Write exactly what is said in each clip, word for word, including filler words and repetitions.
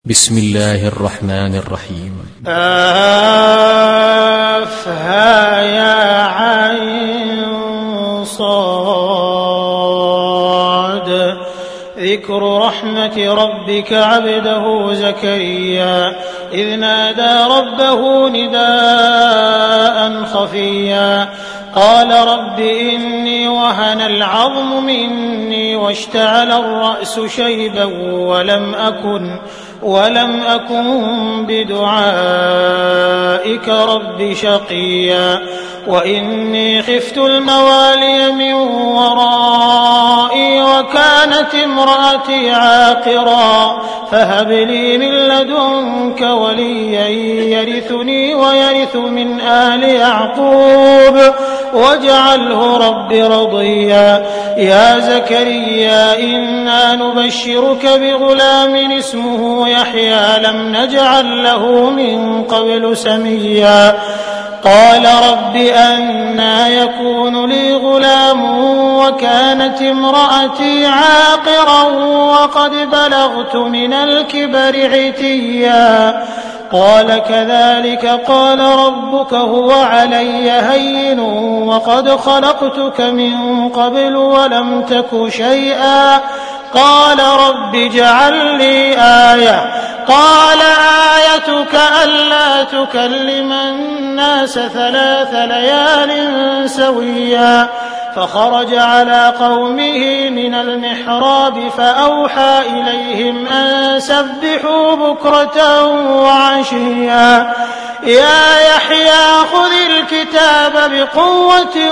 بسم الله الرحمن الرحيم. آفها يا عين صاد. ذكر رحمة ربك عبده زكريا إذ نادى ربه نداء خفيا قال رب إني وهن العظم مني واشتعل الرأس شيبا ولم أكن ولم أكن بدعائك رب شقيا وإني خفت الموالي من ورائي وكانت امرأتي عاقرا فهب لي من لدنك وليا يرثني ويرث من آل يعقوب واجعله رب رضيا. يا زكريا إنا نبشرك بغلام اسمه يحيى لم نجعل له من قبل سميا قال رب أنى يكون لي غلام وكانت امرأتي عاقرا وقد بلغت من الكبر عتيا قال كذلك قال ربك هو علي هين وقد خلقتك من قبل ولم تك شيئا قال رب اجعل لي آية قال آيتك ألا تكلم الناس ثلاث ليال سويا فخرج على قومه من المحراب فأوحى إليهم أن سبحوا بكرة وعشيا يا يحيى خذ الكتاب بقوة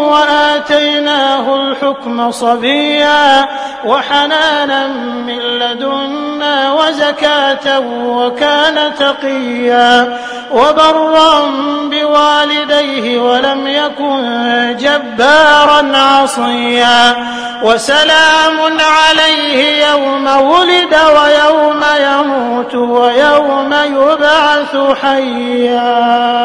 وآتيناه الحكم صبيا وحنانا من لدنا وزكاة وكان تقيا وبرا بوالديه ولم يكن جبارا عصيا وسلام عليه يوم ولد ويوم يموت ويوم يبعث حيا.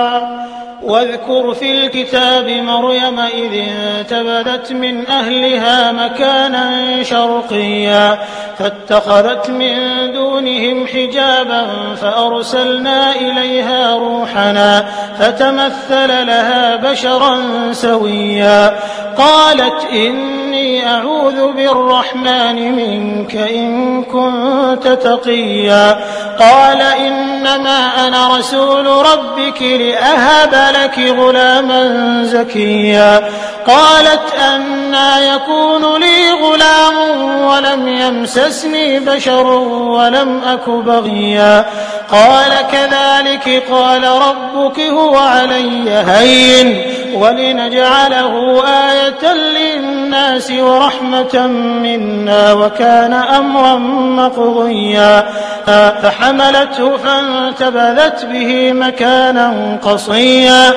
واذكر في الكتاب مريم إذ انتبذت من أهلها مكانا شرقيا فاتخذت من دونهم حجابا فأرسلنا إليها روحنا فتمثل لها بشرا سويا قالت إني أعوذ بالرحمن منك إن كنت تقيا قال إنما أنا رسول ربك لأهب لك غلاما زكيا قالت أنى يكون لي غلام ولم يمسسني بشر ولم أك بغيا قال كذلك قال ربك هو علي هين ولنجعله آية للناس ورحمة منا وكان أمرا مقضيا فحملته فانتبذت به مكانا قصيا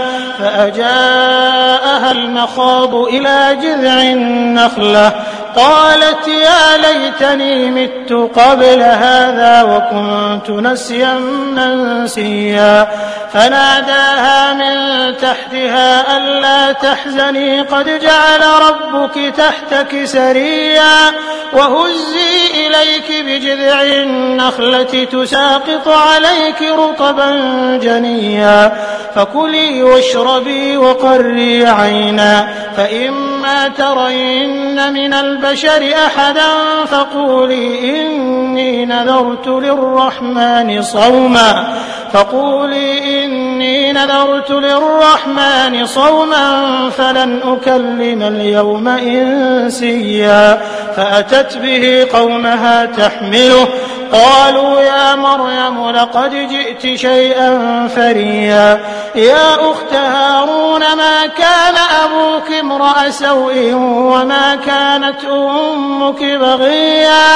فأجاءها المخاض إلى جذع النخلة قالت يا ليتني مت قبل هذا وكنت نسيا منسيا فناداها من تحتها ألا تحزني قد جعل ربك تحتك سريا وهزي إليك بجذع النخلة تساقط عليك رطبا جنيا فكلي واشربي وقري عينا فإما ترين من البشر أحدا فقولي إني نذرت للرحمن صوما فقولي إني نذرت للرحمن صوما فلن أكلم اليوم إنسيا فأتت به قومها تحمله قالوا يا مريم لقد جئت شيئا فريا يا أخت هارون ما كان أبوك امرأ سوء وما كانت أمك بغيا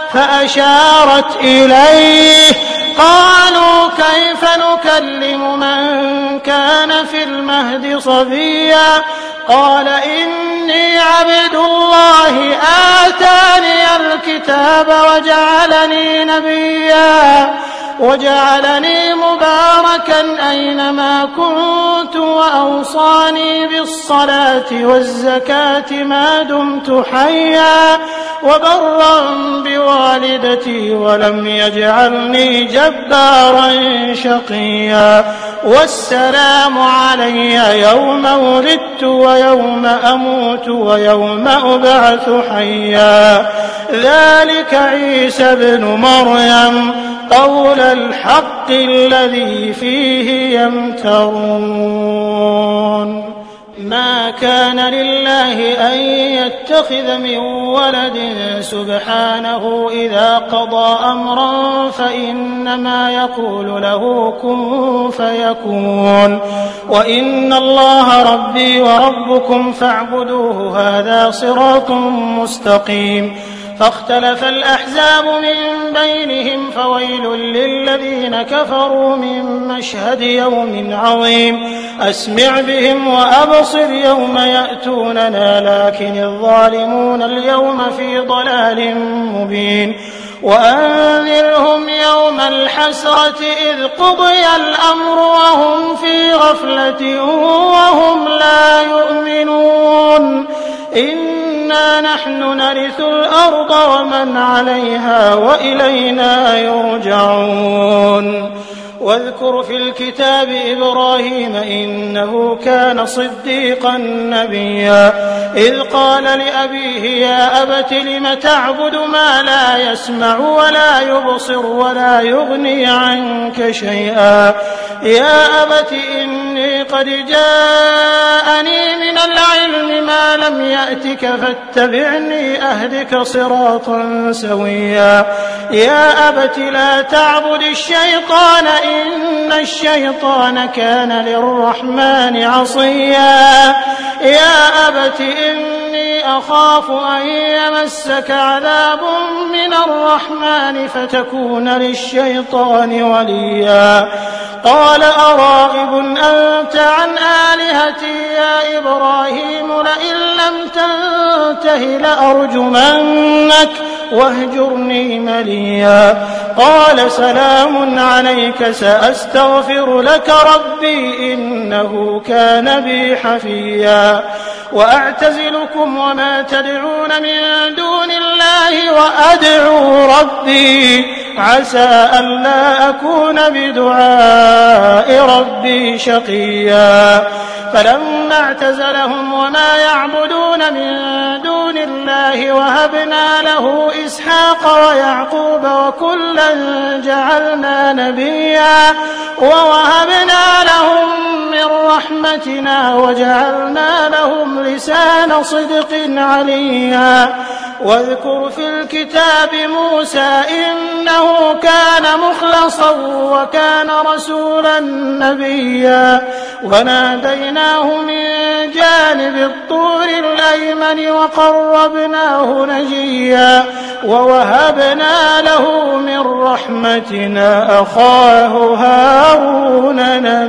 فأشارت إليه قالوا كيف نكلم من كان في المهد صبيا قال إني عبد الله آتاني الكتاب وجعلني نبيا وجعلني مباركا أينما كنت وأوصاني بالصلاة والزكاة ما دمت حيا وبرا بوالدتي ولم يجعلني جبارا شقيا والسلام علي يوم ولدت ويوم أموت ويوم أبعث حيا ذلك عيسى ابن مريم قول الحق الذي فيه يمترون ما كان لله أن يتخذ من ولد سبحانه إذا قضى أمرا فإنما يقول له كن فيكون وإن الله ربي وربكم فاعبدوه هذا صراط مستقيم فاختلف الأحزاب من بينهم فويل للذين كفروا من مشهد يوم عظيم أسمع بهم وأبصر يوم يأتوننا لكن الظالمون اليوم في ضلال مبين وأنذرهم يوم الحسرة إذ قضي الأمر وهم في غفلة وهم لا يؤمنون إنا نحن نرث الأرض ومن عليها وإلينا يرجعون واذكر في الكتاب إبراهيم إنه كان صديقا نبيا إذ قال لأبيه يا أبت لم تعبد ما لا يسمع ولا يبصر ولا يغني عنك شيئا يا أبت إني قد جاءني من العلم ما لم يأتك فاتبعني أهدك صراطا سويا يا أبت لا تعبد الشيطان إن الشيطان كان للرحمن عصيا يا أبت إني أخاف أن يمسك عذاب من الرحمن فتكون للشيطان وليا قال أراغب أنت عن آلهتي يا إبراهيم لئن لم تنته لأرجمنك واهجرني مليا قال سلام عليك سأستغفر لك ربي إنه كان بي حفيا وأعتزلكم وما تدعون من دون الله وأدعو ربي عسى ألا أكون بدعاء ربي شقيا فلما اعتزلهم وما يعبدون من دون الله وهبنا له إسحاق ويعقوب وكلا جعلنا نبيا ووهبنا لهم من رحمتنا وجعلنا لهم لسان صدق عليا واذكر في الكتاب موسى إنه كان مخلصا وكان رسولا نبيا وناديناه من جانب الطور الأيمن وقربناه نجيا ووهبنا له من رحمتنا أخاه هارون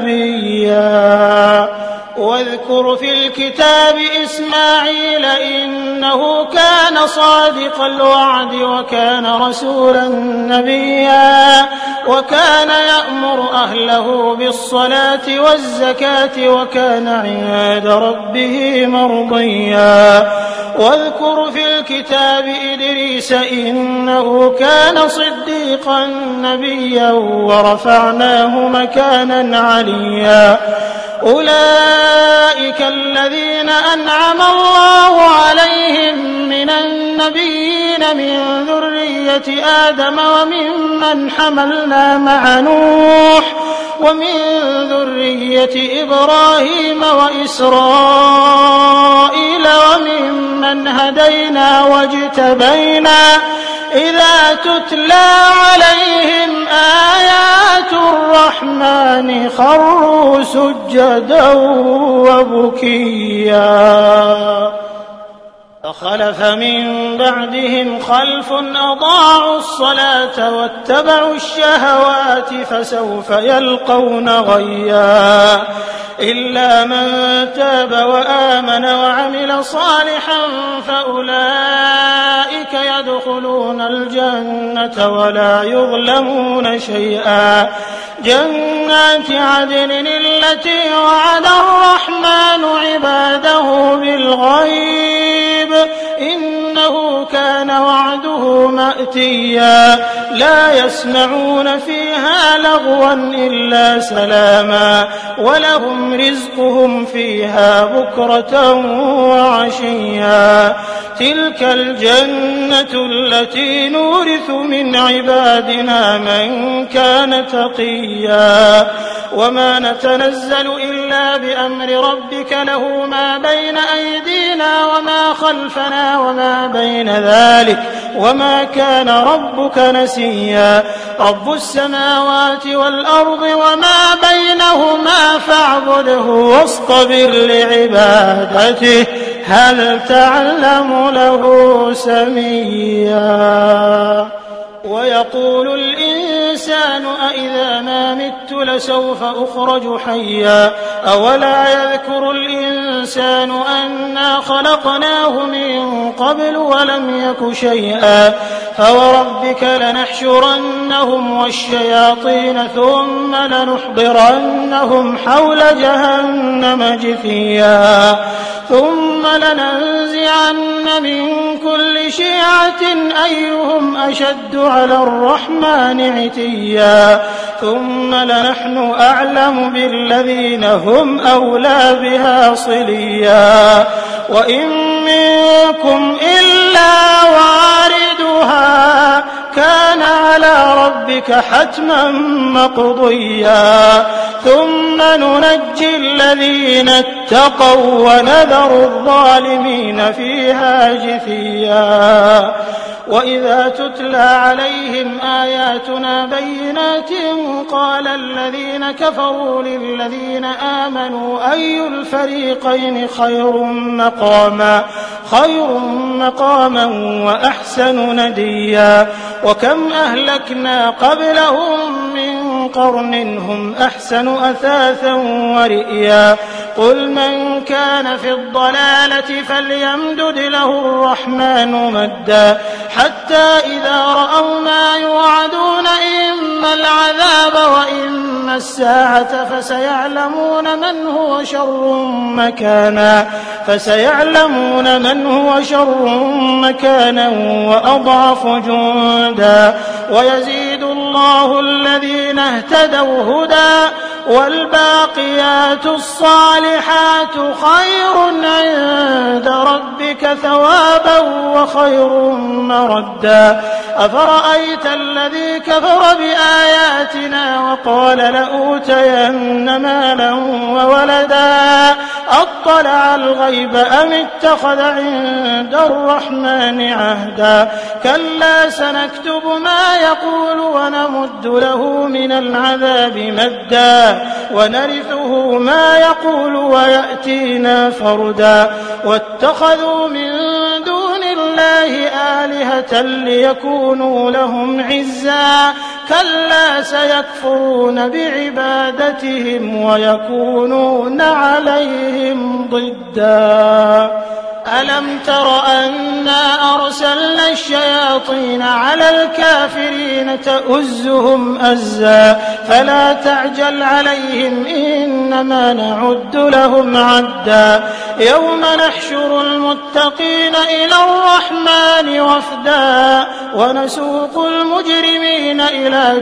نبيا واذكر في الكتاب إسماعيل إنه كان صادق الوعد وكان رسولا نبيا وكان يأمر أهله بالصلاة والزكاة وكان عند ربه مرضيا واذكر في الكتاب إدريس إنه كان صديقا نبيا ورفعناه مكانا عليا أولئك الذين أنعم الله عليهم من النبيين من ذرية آدم وممن حملنا مع نوح ومن ذرية إبراهيم وإسرائيل وممن هدينا واجتبينا إذا تتلى عليهم آيات الرحمن خروا سجدا وبكيا فخلف من بعدهم خلف أضاعوا الصلاة واتبعوا الشهوات فسوف يلقون غيا إلا من تاب وآمن وعمل صالحا فأولئك يدخلون الجنة ولا يظلمون شيئا. جنات عدن التي وعد الرحمن عباده بالغيب إنه كان وعده مأتيا. لا يسمعون فيها لغوا إلا سلاما ولهم رزقهم فيها بكرة وعشيا. تلك الجنة التي نورث من عبادنا من كان تقيا. وما نتنزل إلا بأمر ربك له ما بين أيدينا وما خلفنا وما بين ذلك وما كان ربك نسيا. رب السماوات والأرض وما بينهما فاعبده واصطبر لعبادته هل تعلم له سميا. ويقول الإنسان أإذا ما مت لسوف أخرج حيا. أولا يذكر الإنسان أنا خلقناه من قبل ولم يك شيئا. فوربك لنحشرنهم والشياطين ثم لنحضرنهم حول جهنم جثيا. ثم لننزعن من كل شيعة أيهم أشد على الرحمن عتيا. ثم لنحن أعلم بالذين هم أولى بها صليا. وإن منكم إلا واردها كان على ربك حتما مقضيا. ثم ننجي الذين اتقوا ونذر الظالمين فيها جثيا. وإذا تتلى عليهم آياتنا بينات قال الذين كفروا للذين آمنوا أي الفريقين خير مقاما خير مقاما وأحسن نديا. وكم أهلكنا قبلهم من قرن هم أحسن أثاثا ورئيا. قل من كان في الضلالة فليمدد له الرحمن مدا حتى إذا رأوا ما يوعدون إما العذاب وإما الساعة فسيعلمون من هو شر مكانا فسيعلمون من هو شر مكانا وأضعف جندا. ويزيد الله الذين اهتدوا هدى والباقيات الصالحات خير عند ربك ثوابا وخير مردا. أفرأيت الذي كفر بآياتنا وقال لأوتين مالا وولدا أطلع الغيب أم اتخذ عند الرحمن عهدا. كلا سنكتب ما يقول ونمد له من العذاب مدا ونرثه ما يقول ويأتينا فردا. واتخذوا من دون الله آلهة ليكونوا لهم عزا. كلا سيكفرون بعبادتهم ويكونون عليهم ضدا. ألم تر أنا أرسلنا الشياطين على الكافرين تؤزهم أزا فلا تعجل عليهم إنما نعد لهم عدا. يوم نحشر المتقين إلى الرحمن وفدا ونسوق المجرمين إلى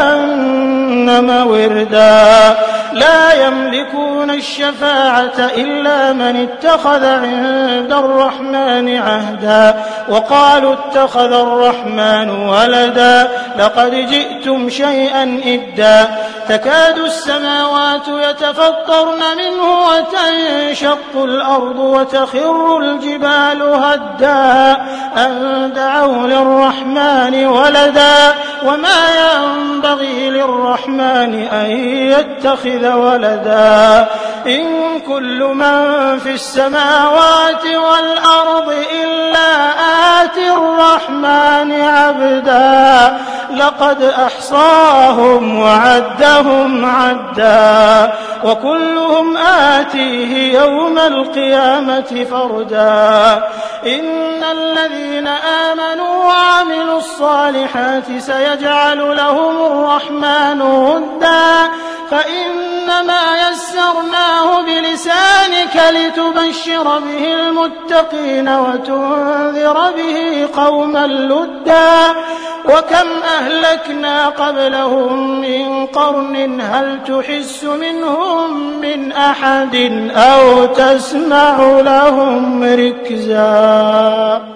جهنم وردا. لا يملكون الشفاعة إلا من اتخذ عند الرحمن عهدا. وقالوا اتخذ الرحمن ولدا لقد جئتم شيئا إدا. تكاد السماوات يتفطرن منه وتنشق الأرض وتخر الجبال هدا أن دعوا للرحمن ولدا وما ينبغي للرحمن أن يتخذ ولدا إن كل من في السماوات والأرض إلا آتي الرحمن عبدا لقد أحصاهم وعدهم عدا وكلهم آتيه يوم القيامة فردا إن الذين آمنوا وعملوا الصالحات سيجعل لهم الرحمن ودا فإنما يسرناه بلسانك لتبشر به المتقين وتنذر به قوما لدا وكم أهلكنا قبلهم من قرن هل تحس منهم من أحد أو تسمع لهم ركزا.